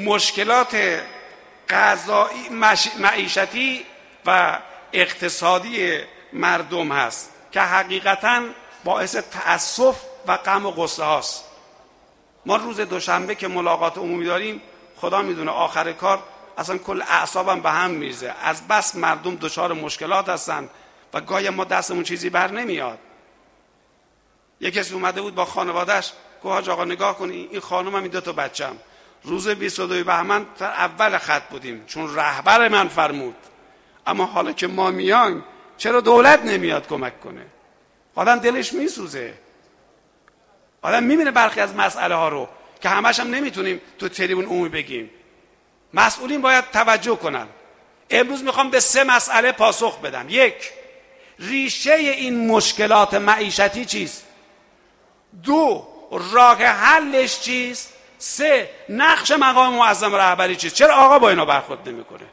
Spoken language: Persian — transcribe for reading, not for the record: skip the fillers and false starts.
مشکلات غذایی، معیشتی و اقتصادی مردم هست که حقیقتاً باعث تأسف و غم و غصه هاست. ما روز دوشنبه که ملاقات عمومی داریم، خدا میدونه آخر کار اصلا کل اعصابم به هم میریزه، از بس مردم دچار مشکلات هستن و گاهی ما دستمون چیزی بر نمیاد. یک کسی اومده بود با خانواده‌اش، گفت حاج آقا نگاه کنی این خانومم این 2 بچه‌م، روز 22 بهمن در اول خط بودیم چون رهبر من فرمود، اما حالا که ما میایم چرا دولت نمیاد کمک کنه؟ آدم دلش میسوزه. آدم میبینه برخی از مسئله ها رو که همش هم نمیتونیم تو تریبون عمومی بگیم. مسئولین باید توجه کنن. امروز میخوام به 3 مسئله پاسخ بدم. 1، ریشه این مشکلات معیشتی چیست؟ 2، راه حلش چیست؟ 3، نقش مقام معظم رهبری چیست؟ چرا آقا با اینا برخورد نمیکنه؟